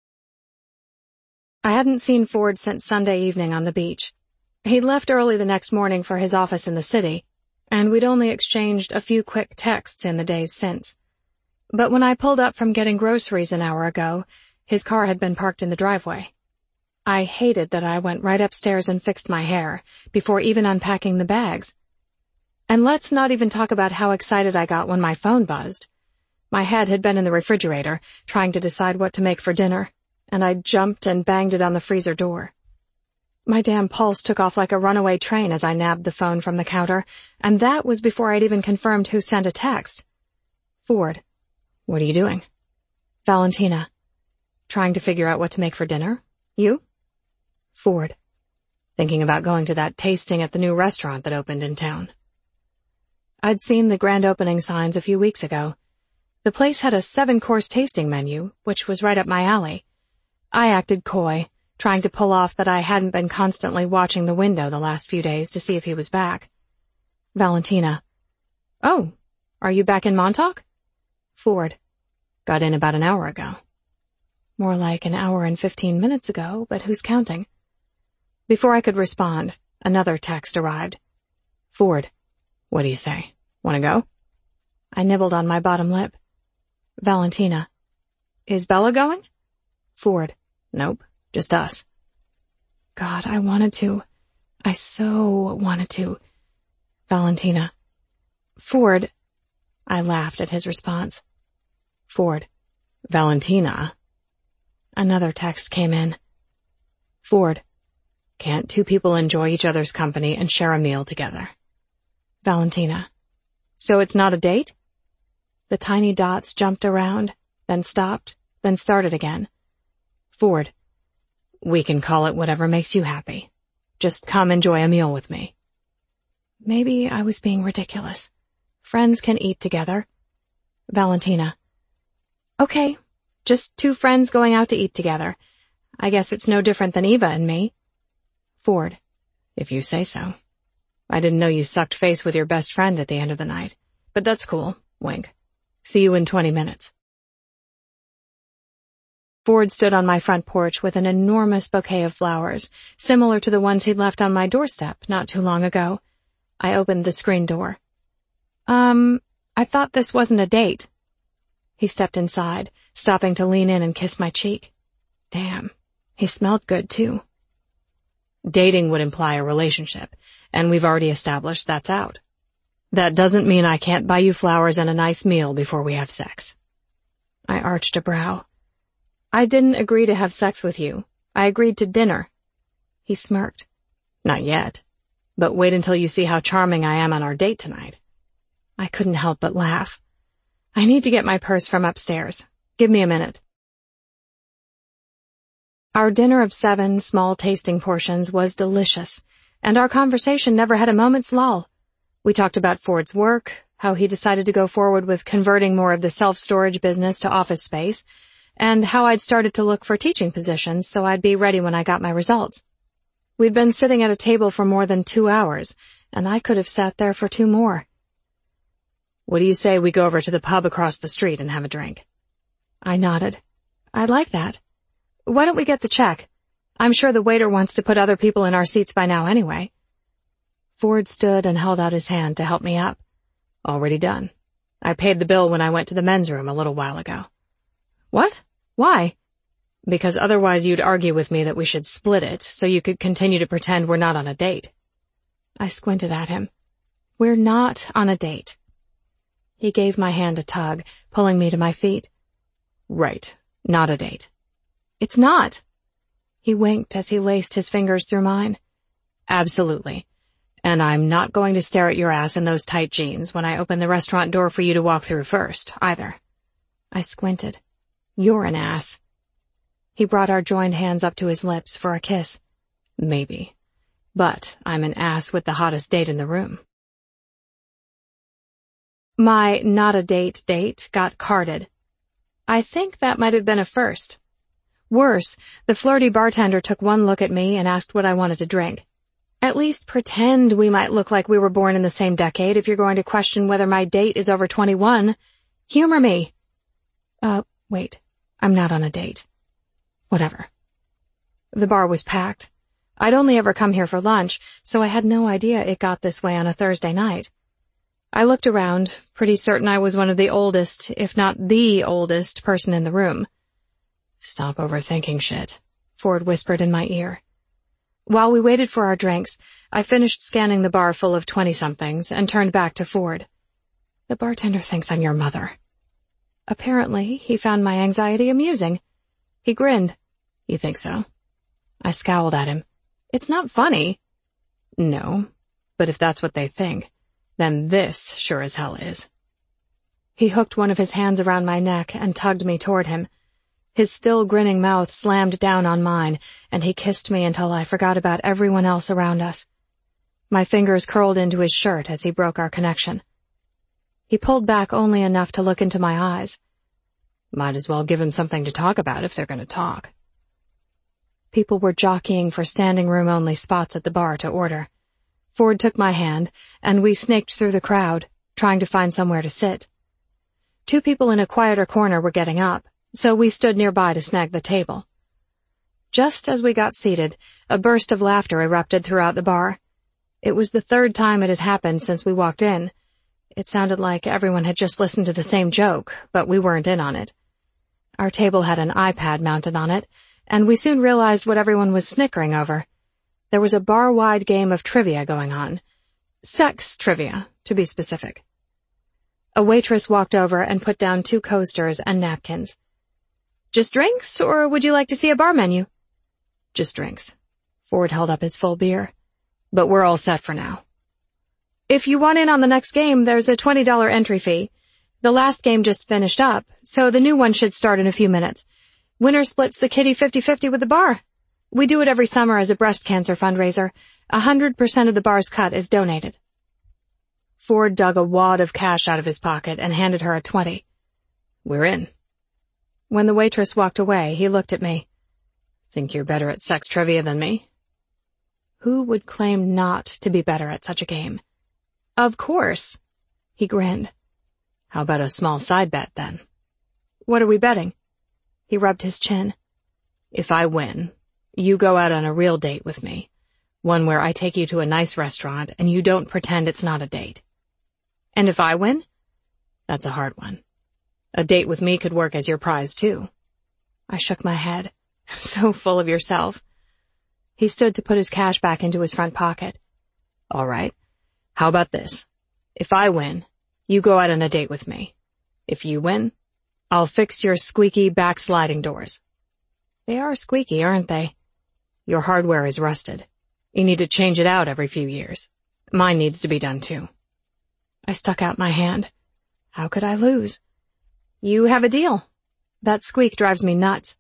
I hadn't seen Ford since Sunday evening on the beach. He'd left early the next morning for his office in the city, and we'd only exchanged a few quick texts in the days since. But when I pulled up from getting groceries an hour ago, his car had been parked in the driveway. I hated that I went right upstairs and fixed my hair, before even unpacking the bags. And let's not even talk about how excited I got when my phone buzzed. My head had been in the refrigerator, trying to decide what to make for dinner, and I jumped and banged it on the freezer door. My damn pulse took off like a runaway train as I nabbed the phone from the counter, and that was before I'd even confirmed who sent a text. Ford. What are you doing? Valentina. Trying to figure out what to make for dinner? You? Ford. Thinking about going to that tasting at the new restaurant that opened in town. I'd seen the grand opening signs a few weeks ago. The place had a seven-course tasting menu, which was right up my alley. I acted coy, trying to pull off that I hadn't been constantly watching the window the last few days to see if he was back. Valentina. Oh, are you back in Montauk? Ford. Got in about an hour ago. More like an hour and fifteen minutes ago, but who's counting? Before I could respond, another text arrived. Ford. What do you say? Want to go? I nibbled on my bottom lip. Valentina. Is Bella going? Ford. Nope, just us. God, I wanted to. I so wanted to. Valentina. Ford. I laughed at his response. Ford. Valentina. Another text came in. Ford. Can't two people enjoy each other's company and share a meal together? Valentina. So it's not a date? The tiny dots jumped around, then stopped, then started again. Ford. We can call it whatever makes you happy. Just come enjoy a meal with me. Maybe I was being ridiculous. Friends can eat together. Valentina. Okay, just two friends going out to eat together. I guess it's no different than Eva and me. Ford. If you say so. I didn't know you sucked face with your best friend at the end of the night. But that's cool. Wink. See you in twenty minutes. Ford stood on my front porch with an enormous bouquet of flowers, similar to the ones he'd left on my doorstep not too long ago. I opened the screen door. Um, I thought this wasn't a date. He stepped inside, stopping to lean in and kiss my cheek. Damn, he smelled good too. Dating would imply a relationship, and we've already established that's out. That doesn't mean I can't buy you flowers and a nice meal before we have sex. I arched a brow. I didn't agree to have sex with you. I agreed to dinner. He smirked. Not yet. But wait until you see how charming I am on our date tonight. I couldn't help but laugh. I need to get my purse from upstairs. Give me a minute. Our dinner of seven small tasting portions was delicious, and our conversation never had a moment's lull. We talked about Ford's work, how he decided to go forward with converting more of the self-storage business to office space, and how I'd started to look for teaching positions so I'd be ready when I got my results. We'd been sitting at a table for more than two hours, and I could have sat there for two more. What do you say we go over to the pub across the street and have a drink? I nodded. I'd like that. Why don't we get the check? I'm sure the waiter wants to put other people in our seats by now anyway. Ford stood and held out his hand to help me up. Already done. I paid the bill when I went to the men's room a little while ago. What? Why? Because otherwise you'd argue with me that we should split it so you could continue to pretend we're not on a date. I squinted at him. We're not on a date. He gave my hand a tug, pulling me to my feet. Right. Not a date. It's not. He winked as he laced his fingers through mine. Absolutely. And I'm not going to stare at your ass in those tight jeans when I open the restaurant door for you to walk through first, either. I squinted. You're an ass. He brought our joined hands up to his lips for a kiss. Maybe. But I'm an ass with the hottest date in the room. My not a date date got carded. I think that might have been a first. Worse, the flirty bartender took one look at me and asked what I wanted to drink. At least pretend we might look like we were born in the same decade if you're going to question whether my date is over twenty-one. Humor me. Uh, wait. I'm not on a date. Whatever. The bar was packed. I'd only ever come here for lunch, so I had no idea it got this way on a Thursday night. I looked around, pretty certain I was one of the oldest, if not the oldest, person in the room. Stop overthinking shit, Ford whispered in my ear. While we waited for our drinks, I finished scanning the bar full of twenty-somethings and turned back to Ford. The bartender thinks I'm your mother. Apparently, he found my anxiety amusing. He grinned. You think so? I scowled at him. It's not funny. No, but if that's what they think, then this sure as hell is. He hooked one of his hands around my neck and tugged me toward him. His still grinning mouth slammed down on mine, and he kissed me until I forgot about everyone else around us. My fingers curled into his shirt as he broke our connection. He pulled back only enough to look into my eyes. Might as well give him something to talk about if they're going to talk. People were jockeying for standing room-only spots at the bar to order. Ford took my hand, and we snaked through the crowd, trying to find somewhere to sit. Two people in a quieter corner were getting up, so we stood nearby to snag the table. Just as we got seated, a burst of laughter erupted throughout the bar. It was the third time it had happened since we walked in. It sounded like everyone had just listened to the same joke, but we weren't in on it. Our table had an iPad mounted on it, and we soon realized what everyone was snickering over. There was a bar-wide game of trivia going on. Sex trivia, to be specific. A waitress walked over and put down two coasters and napkins. Just drinks, or would you like to see a bar menu? Just drinks. Ford held up his full beer. But we're all set for now. If you want in on the next game, there's a twenty dollars entry fee. The last game just finished up, so the new one should start in a few minutes. Winner splits the kitty fifty-fifty with the bar. We do it every summer as a breast cancer fundraiser. A hundred percent of the bar's cut is donated. Ford dug a wad of cash out of his pocket and handed her a twenty. We're in. When the waitress walked away, he looked at me. Think you're better at sex trivia than me? Who would claim not to be better at such a game? Of course. He grinned. How about a small side bet, then? What are we betting? He rubbed his chin. If I win, you go out on a real date with me. One where I take you to a nice restaurant and you don't pretend it's not a date. And if I win? That's a hard one. A date with me could work as your prize, too. I shook my head. So full of yourself. He stood to put his cash back into his front pocket. All right. How about this? If I win, you go out on a date with me. If you win, I'll fix your squeaky backsliding doors. They are squeaky, aren't they? Your hardware is rusted. You need to change it out every few years. Mine needs to be done too. I stuck out my hand. How could I lose? You have a deal. That squeak drives me nuts.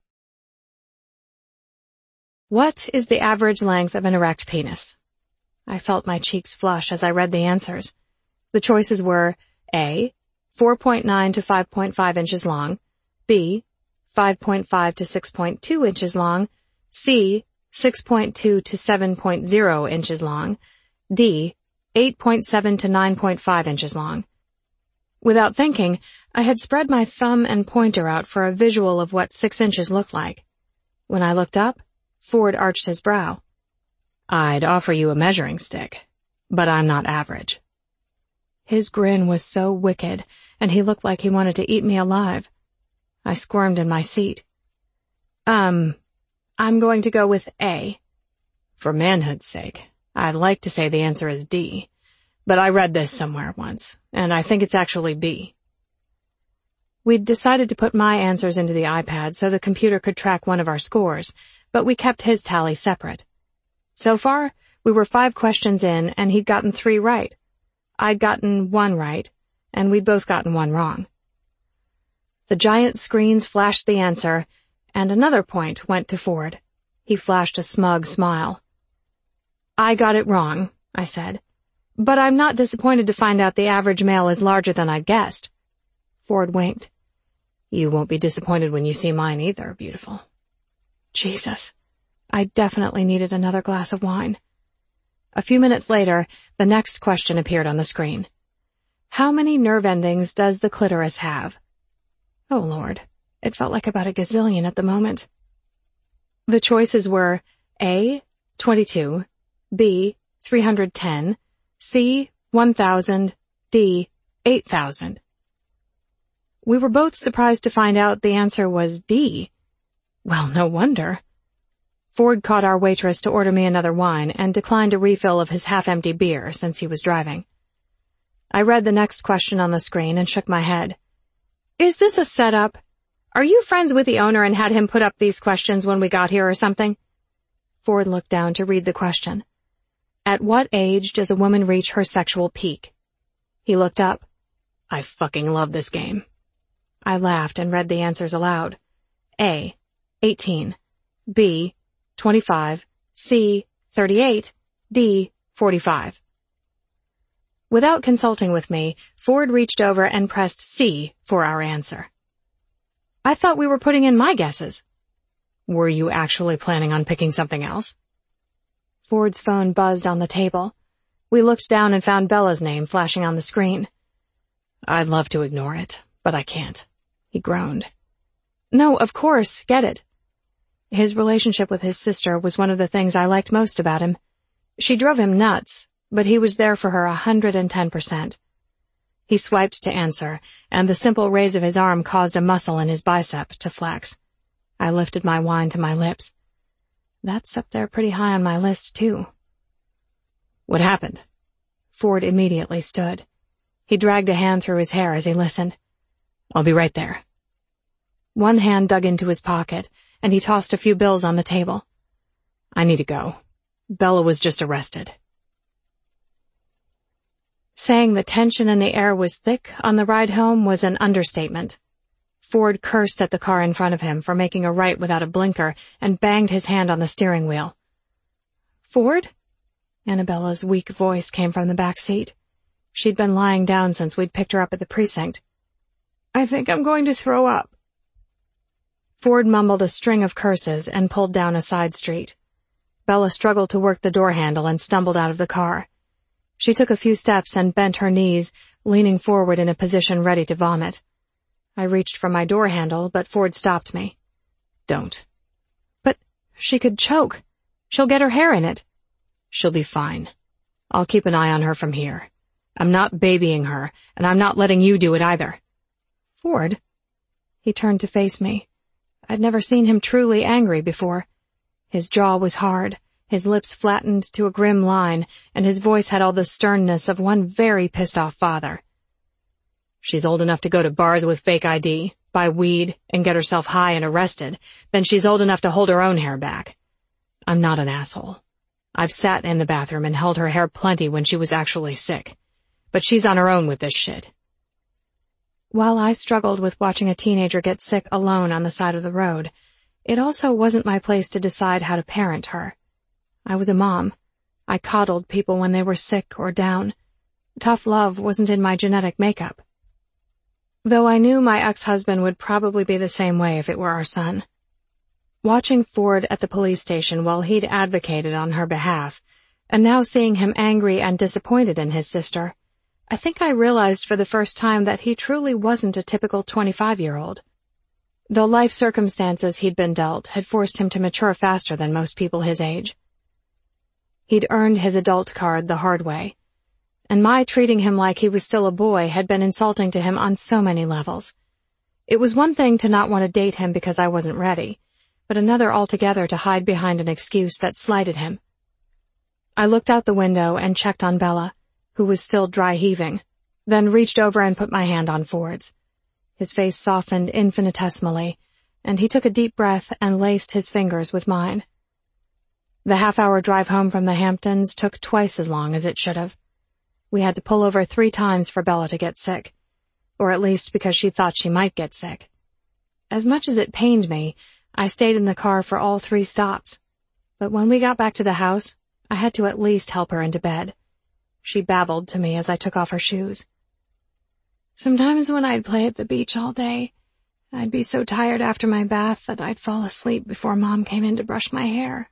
What is the average length of an erect penis? I felt my cheeks flush as I read the answers. The choices were A, four point nine to five point five inches long, B, five point five to six point two inches long, C, six point two to seven point zero inches long, D, eight point seven to nine point five inches long. Without thinking, I had spread my thumb and pointer out for a visual of what six inches looked like. When I looked up, Ford arched his brow. I'd offer you a measuring stick, but I'm not average. His grin was so wicked, and he looked like he wanted to eat me alive. I squirmed in my seat. Um, I'm going to go with A. For manhood's sake, I'd like to say the answer is D, but I read this somewhere once, and I think it's actually B. We'd decided to put my answers into the iPad so the computer could track one of our scores, but we kept his tally separate. So far, we were five questions in, and he'd gotten three right. I'd gotten one right, and we'd both gotten one wrong. The giant screens flashed the answer, and another point went to Ford. He flashed a smug smile. I got it wrong, I said, but I'm not disappointed to find out the average male is larger than I'd guessed. Ford winked. You won't be disappointed when you see mine either, beautiful. Jesus, I definitely needed another glass of wine. A few minutes later, the next question appeared on the screen. How many nerve endings does the clitoris have? Oh, Lord, it felt like about a gazillion at the moment. The choices were A, twenty-two, B, three hundred ten, C, one thousand, D, eight thousand. We were both surprised to find out the answer was D. Well, no wonder. Ford caught our waitress to order me another wine and declined a refill of his half-empty beer since he was driving. I read the next question on the screen and shook my head. Is this a setup? Are you friends with the owner and had him put up these questions when we got here or something? Ford looked down to read the question. At what age does a woman reach her sexual peak? He looked up. I fucking love this game. I laughed and read the answers aloud. A, eighteen, B, twenty-five, C, thirty-eight, D, forty-five. Without consulting with me, Ford reached over and pressed C for our answer. I thought we were putting in my guesses. Were you actually planning on picking something else? Ford's phone buzzed on the table. We looked down and found Bella's name flashing on the screen. I'd love to ignore it, but I can't. He groaned. No, of course, get it. His relationship with his sister was one of the things I liked most about him. She drove him nuts, but he was there for her a hundred and ten percent. He swiped to answer, and the simple raise of his arm caused a muscle in his bicep to flex. I lifted my wine to my lips. That's up there pretty high on my list, too. What happened? Ford immediately stood. He dragged a hand through his hair as he listened. I'll be right there. One hand dug into his pocket, and he tossed a few bills on the table. I need to go. Bella was just arrested. Saying the tension in the air was thick on the ride home was an understatement. Ford cursed at the car in front of him for making a right without a blinker and banged his hand on the steering wheel. Ford? Annabella's weak voice came from the back seat. She'd been lying down since we'd picked her up at the precinct. I think I'm going to throw up. Ford mumbled a string of curses and pulled down a side street. Bella struggled to work the door handle and stumbled out of the car. She took a few steps and bent her knees, leaning forward in a position ready to vomit. I reached for my door handle, but Ford stopped me. Don't. But she could choke. She'll get her hair in it. She'll be fine. I'll keep an eye on her from here. I'm not babying her, and I'm not letting you do it either. Ford? He turned to face me. I'd never seen him truly angry before. His jaw was hard, his lips flattened to a grim line, and his voice had all the sternness of one very pissed-off father. She's old enough to go to bars with fake I D, buy weed, and get herself high and arrested. Then she's old enough to hold her own hair back. I'm not an asshole. I've sat in the bathroom and held her hair plenty when she was actually sick. But she's on her own with this shit. While I struggled with watching a teenager get sick alone on the side of the road, it also wasn't my place to decide how to parent her. I was a mom. I coddled people when they were sick or down. Tough love wasn't in my genetic makeup. Though I knew my ex-husband would probably be the same way if it were our son. Watching Ford at the police station while he'd advocated on her behalf, and now seeing him angry and disappointed in his sister, I think I realized for the first time that he truly wasn't a typical twenty-five-year-old. The life circumstances he'd been dealt had forced him to mature faster than most people his age. He'd earned his adult card the hard way, and my treating him like he was still a boy had been insulting to him on so many levels. It was one thing to not want to date him because I wasn't ready, but another altogether to hide behind an excuse that slighted him. I looked out the window and checked on Bella, who was still dry heaving, then reached over and put my hand on Ford's. His face softened infinitesimally, and he took a deep breath and laced his fingers with mine. The half-hour drive home from the Hamptons took twice as long as it should have. We had to pull over three times for Bella to get sick, or at least because she thought she might get sick. As much as it pained me, I stayed in the car for all three stops, but when we got back to the house, I had to at least help her into bed. She babbled to me as I took off her shoes. Sometimes when I'd play at the beach all day, I'd be so tired after my bath that I'd fall asleep before Mom came in to brush my hair.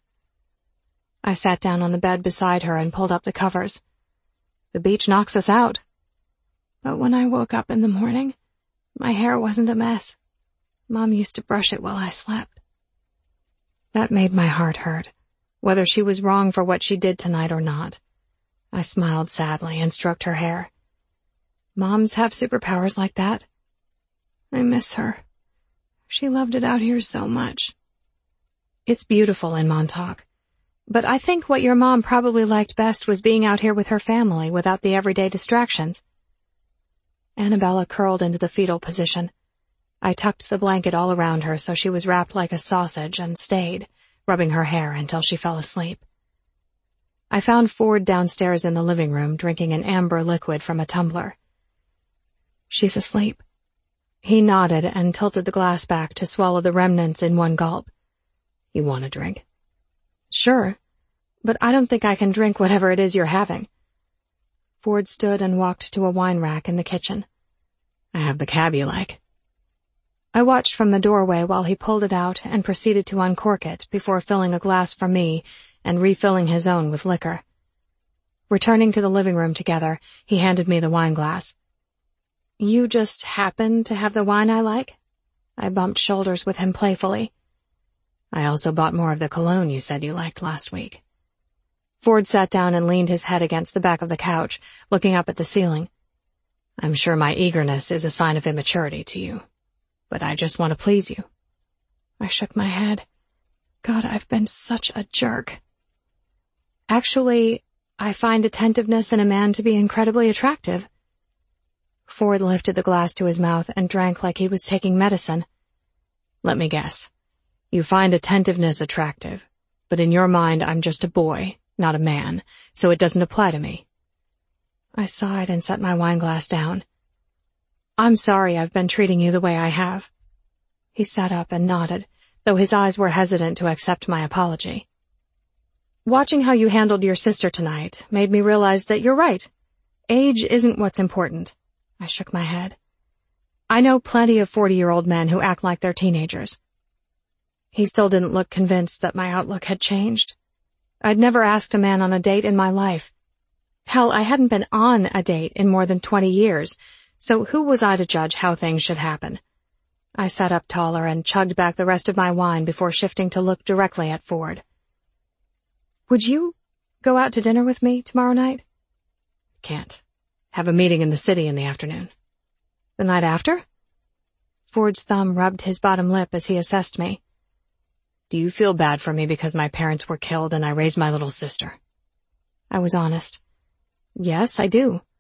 I sat down on the bed beside her and pulled up the covers. The beach knocks us out. But when I woke up in the morning, my hair wasn't a mess. Mom used to brush it while I slept. That made my heart hurt, whether she was wrong for what she did tonight or not. I smiled sadly and stroked her hair. Moms have superpowers like that. I miss her. She loved it out here so much. It's beautiful in Montauk, but I think what your mom probably liked best was being out here with her family without the everyday distractions. Annabella curled into the fetal position. I tucked the blanket all around her so she was wrapped like a sausage and stayed, rubbing her hair until she fell asleep. I found Ford downstairs in the living room drinking an amber liquid from a tumbler. She's asleep. He nodded and tilted the glass back to swallow the remnants in one gulp. You want a drink? Sure, but I don't think I can drink whatever it is you're having. Ford stood and walked to a wine rack in the kitchen. I have the cab you like. I watched from the doorway while he pulled it out and proceeded to uncork it before filling a glass for me and refilling his own with liquor. Returning to the living room together, he handed me the wine glass. You just happen to have the wine I like? I bumped shoulders with him playfully. I also bought more of the cologne you said you liked last week. Ford sat down and leaned his head against the back of the couch, looking up at the ceiling. I'm sure my eagerness is a sign of immaturity to you, but I just want to please you. I shook my head. God, I've been such a jerk. Actually, I find attentiveness in a man to be incredibly attractive. Ford lifted the glass to his mouth and drank like he was taking medicine. Let me guess. You find attentiveness attractive, but in your mind I'm just a boy, not a man, so it doesn't apply to me. I sighed and set my wine glass down. I'm sorry I've been treating you the way I have. He sat up and nodded, though his eyes were hesitant to accept my apology. Watching how you handled your sister tonight made me realize that you're right. Age isn't what's important. I shook my head. I know plenty of forty-year-old men who act like they're teenagers. He still didn't look convinced that my outlook had changed. I'd never asked a man on a date in my life. Hell, I hadn't been on a date in more than twenty years, so who was I to judge how things should happen? I sat up taller and chugged back the rest of my wine before shifting to look directly at Ford. Would you go out to dinner with me tomorrow night? Can't. Have a meeting in the city in the afternoon. The night after? Ford's thumb rubbed his bottom lip as he assessed me. Do you feel bad for me because my parents were killed and I raised my little sister? I was honest. Yes, I do.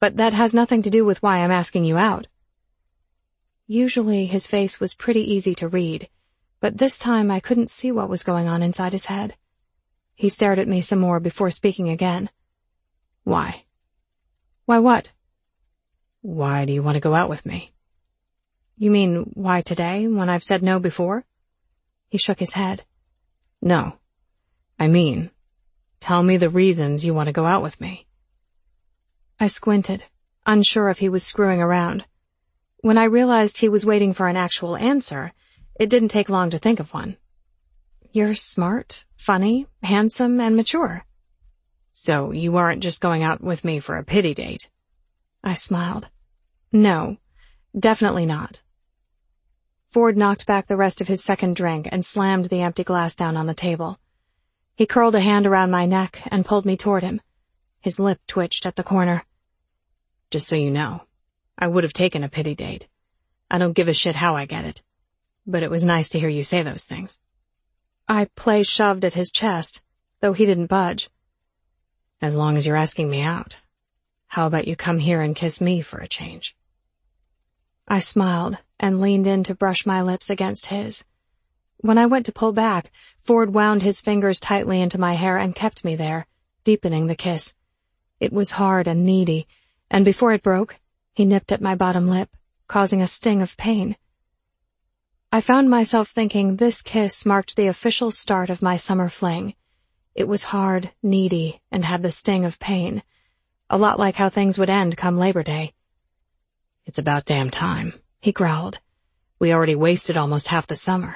but that has nothing to do with why I'm asking you out." Usually his face was pretty easy to read, but this time I couldn't see what was going on inside his head. He stared at me some more before speaking again. "Why?" "Why what?" "Why do you want to go out with me?" "You mean, why today, when I've said no before?" He shook his head. "No. I mean, tell me the reasons you want to go out with me." I squinted, unsure if he was screwing around. When I realized he was waiting for an actual answer, it didn't take long to think of one. "You're smart, funny, handsome, and mature." "So you aren't just going out with me for a pity date?" I smiled. "No, definitely not." Ford knocked back the rest of his second drink and slammed the empty glass down on the table. He curled a hand around my neck and pulled me toward him. His lip twitched at the corner. "Just so you know, I would have taken a pity date. I don't give a shit how I get it. But it was nice to hear you say those things." I play shoved at his chest, though he didn't budge. "As long as you're asking me out, how about you come here and kiss me for a change?" I smiled and leaned in to brush my lips against his. When I went to pull back, Ford wound his fingers tightly into my hair and kept me there, deepening the kiss. It was hard and needy, and before it broke, he nipped at my bottom lip, causing a sting of pain. I found myself thinking this kiss marked the official start of my summer fling. It was hard, needy, and had the sting of pain, a lot like how things would end come Labor Day. "It's about damn time," he growled. "We already wasted almost half the summer."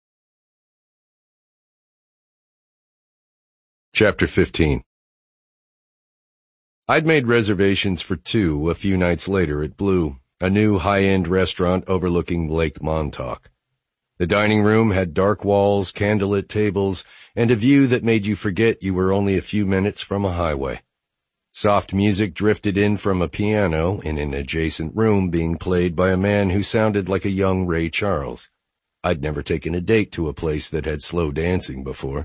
Chapter fifteen. I'd made reservations for two a few nights later at Blue, a new high-end restaurant overlooking Lake Montauk. The dining room had dark walls, candlelit tables, and a view that made you forget you were only a few minutes from a highway. Soft music drifted in from a piano in an adjacent room being played by a man who sounded like a young Ray Charles. I'd never taken a date to a place that had slow dancing before.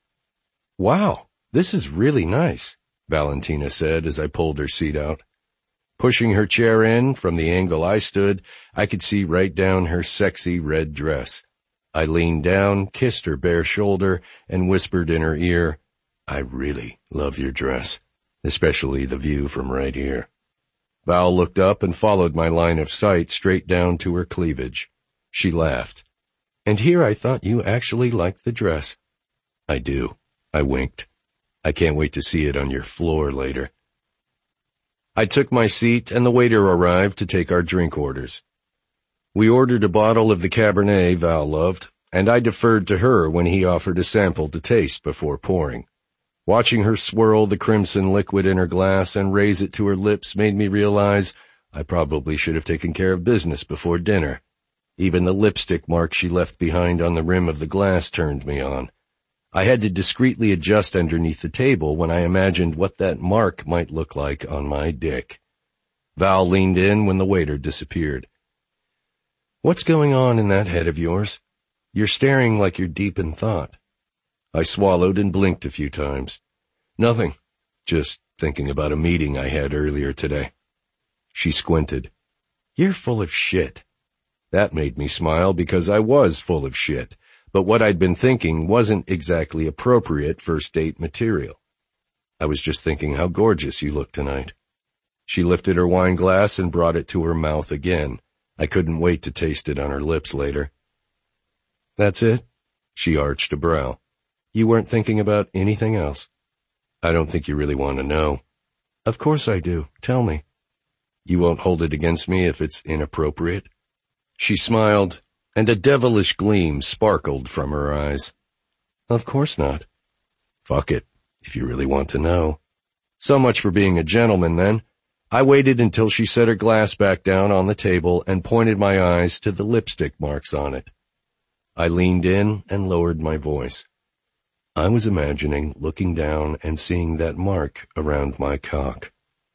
"Wow, this is really nice," Valentina said as I pulled her seat out. Pushing her chair in, from the angle I stood, I could see right down her sexy red dress. I leaned down, kissed her bare shoulder, and whispered in her ear, "I really love your dress, especially the view from right here." Val looked up and followed my line of sight straight down to her cleavage. She laughed. "And here I thought you actually liked the dress." "I do," I winked. "I can't wait to see it on your floor later." I took my seat and the waiter arrived to take our drink orders. We ordered a bottle of the Cabernet Val loved, and I deferred to her when he offered a sample to taste before pouring. Watching her swirl the crimson liquid in her glass and raise it to her lips made me realize I probably should have taken care of business before dinner. Even the lipstick mark she left behind on the rim of the glass turned me on. I had to discreetly adjust underneath the table when I imagined what that mark might look like on my dick. Val leaned in when the waiter disappeared. "What's going on in that head of yours? You're staring like you're deep in thought." I swallowed and blinked a few times. "Nothing. Just thinking about a meeting I had earlier today." She squinted. "You're full of shit." That made me smile because I was full of shit. But what I'd been thinking wasn't exactly appropriate first date material. "I was just thinking how gorgeous you look tonight." She lifted her wine glass and brought it to her mouth again. I couldn't wait to taste it on her lips later. "That's it?" She arched a brow. "You weren't thinking about anything else?" "I don't think you really want to know." "Of course I do. Tell me." "You won't hold it against me if it's inappropriate?" She smiled, and a devilish gleam sparkled from her eyes. "Of course not." "Fuck it, if you really want to know." So much for being a gentleman, then. I waited until she set her glass back down on the table and pointed my eyes to the lipstick marks on it. I leaned in and lowered my voice. I was imagining looking down and seeing that mark around my cock.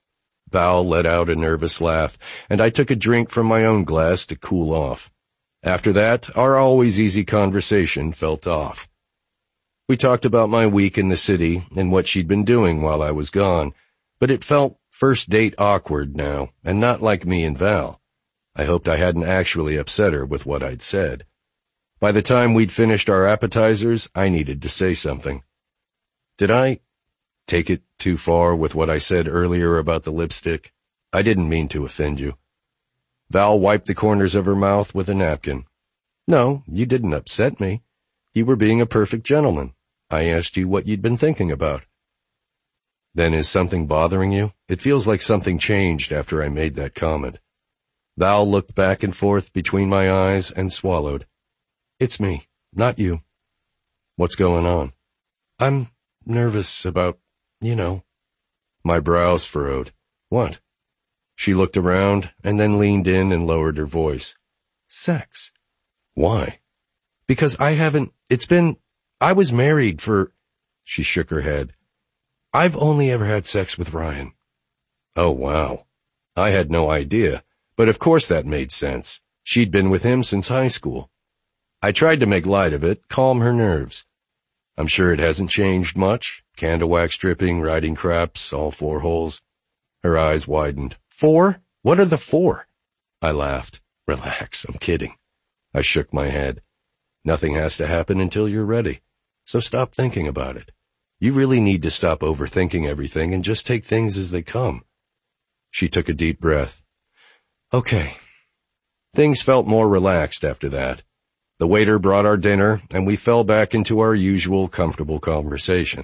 Val let out a nervous laugh, and I took a drink from my own glass to cool off. After that, our always easy conversation felt off. We talked about my week in the city and what she'd been doing while I was gone, but it felt First date awkward now, and not like me and Val. I hoped I hadn't actually upset her with what I'd said. By the time we'd finished our appetizers, I needed to say something. Did I take it too far with what I said earlier about the lipstick? I didn't mean to offend you. Val wiped the corners of her mouth with a napkin. No, you didn't upset me. You were being a perfect gentleman. I asked you what you'd been thinking about. Then is something bothering you? It feels like something changed after I made that comment. Val looked back and forth between my eyes and swallowed. It's me, not you. What's going on? I'm nervous about, you know. My brows furrowed. What? She looked around and then leaned in and lowered her voice. Sex. Why? Because I haven't, it's been, I was married for, she shook her head. I've only ever had sex with Ryan. Oh, wow. I had no idea, but of course that made sense. She'd been with him since high school. I tried to make light of it, calm her nerves. I'm sure it hasn't changed much. Candle wax dripping, riding craps, all four holes. Her eyes widened. Four? What are the four? I laughed. Relax, I'm kidding. I shook my head. Nothing has to happen until you're ready. So stop thinking about it. You really need to stop overthinking everything and just take things as they come. She took a deep breath. Okay. Things felt more relaxed after that. The waiter brought our dinner, and we fell back into our usual comfortable conversation.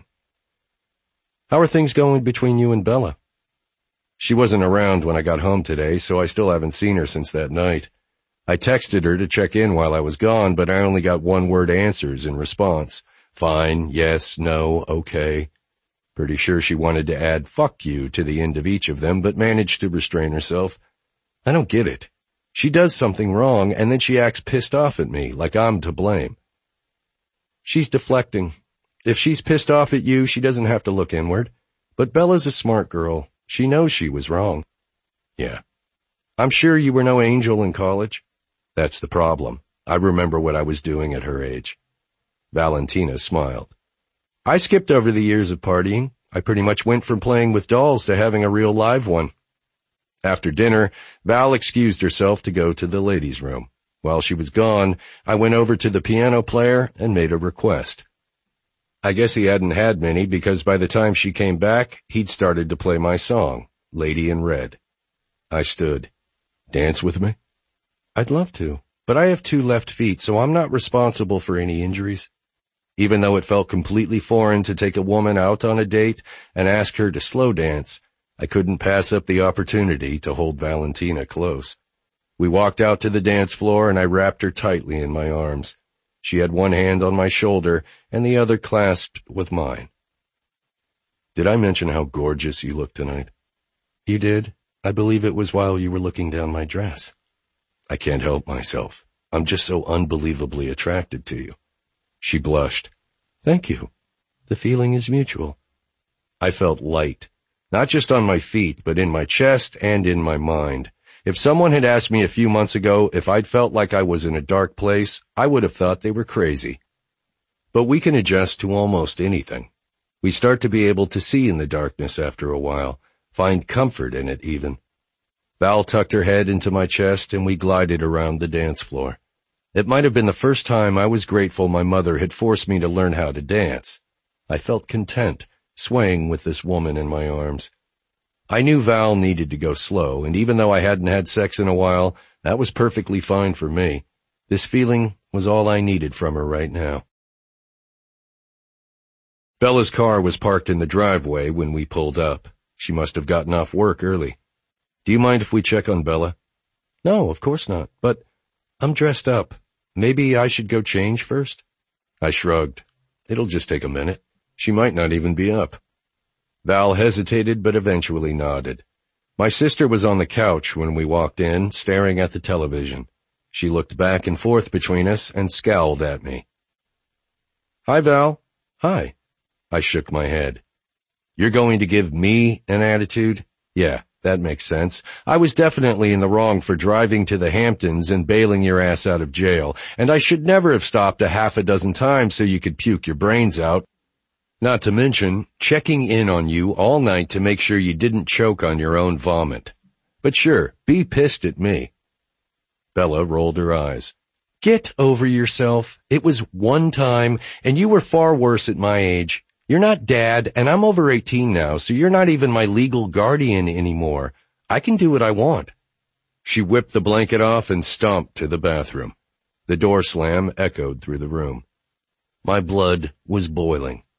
How are things going between you and Bella? She wasn't around when I got home today, so I still haven't seen her since that night. I texted her to check in while I was gone, but I only got one-word answers in response. Fine, yes, no, okay. Pretty sure she wanted to add fuck you to the end of each of them, but managed to restrain herself. I don't get it. She does something wrong, and then she acts pissed off at me, like I'm to blame. She's deflecting. If she's pissed off at you, she doesn't have to look inward. But Bella's a smart girl. She knows she was wrong. Yeah. I'm sure you were no angel in college. That's the problem. I remember what I was doing at her age. Valentina smiled. I skipped over the years of partying. I pretty much went from playing with dolls to having a real live one. After dinner, Val excused herself to go to the ladies' room. While she was gone, I went over to the piano player and made a request. I guess he hadn't had many because by the time she came back, he'd started to play my song, Lady in Red. I stood. Dance with me? I'd love to, but I have two left feet, so I'm not responsible for any injuries. Even though it felt completely foreign to take a woman out on a date and ask her to slow dance, I couldn't pass up the opportunity to hold Valentina close. We walked out to the dance floor and I wrapped her tightly in my arms. She had one hand on my shoulder and the other clasped with mine. Did I mention how gorgeous you look tonight? You did. I believe it was while you were looking down my dress. I can't help myself. I'm just so unbelievably attracted to you. She blushed. Thank you. The feeling is mutual. I felt light, not just on my feet, but in my chest and in my mind. If someone had asked me a few months ago if I'd felt like I was in a dark place, I would have thought they were crazy. But we can adjust to almost anything. We start to be able to see in the darkness after a while, find comfort in it even. Val tucked her head into my chest and we glided around the dance floor. It might have been the first time I was grateful my mother had forced me to learn how to dance. I felt content, swaying with this woman in my arms. I knew Val needed to go slow, and even though I hadn't had sex in a while, that was perfectly fine for me. This feeling was all I needed from her right now. Bella's car was parked in the driveway when we pulled up. She must have gotten off work early. Do you mind if we check on Bella? No, of course not, but I'm dressed up. Maybe I should go change first? I shrugged. It'll just take a minute. She might not even be up. Val hesitated but eventually nodded. My sister was on the couch when we walked in, staring at the television. She looked back and forth between us and scowled at me. Hi, Val. Hi. I shook my head. You're going to give me an attitude? Yeah, that makes sense. I was definitely in the wrong for driving to the Hamptons and bailing your ass out of jail, and I should never have stopped a half a dozen times so you could puke your brains out. Not to mention checking in on you all night to make sure you didn't choke on your own vomit. But sure, be pissed at me. Bella rolled her eyes. Get over yourself. It was one time, and you were far worse at my age. You're not Dad, and I'm over eighteen now, so you're not even my legal guardian anymore. I can do what I want. She whipped the blanket off and stomped to the bathroom. The door slam echoed through the room. My blood was boiling.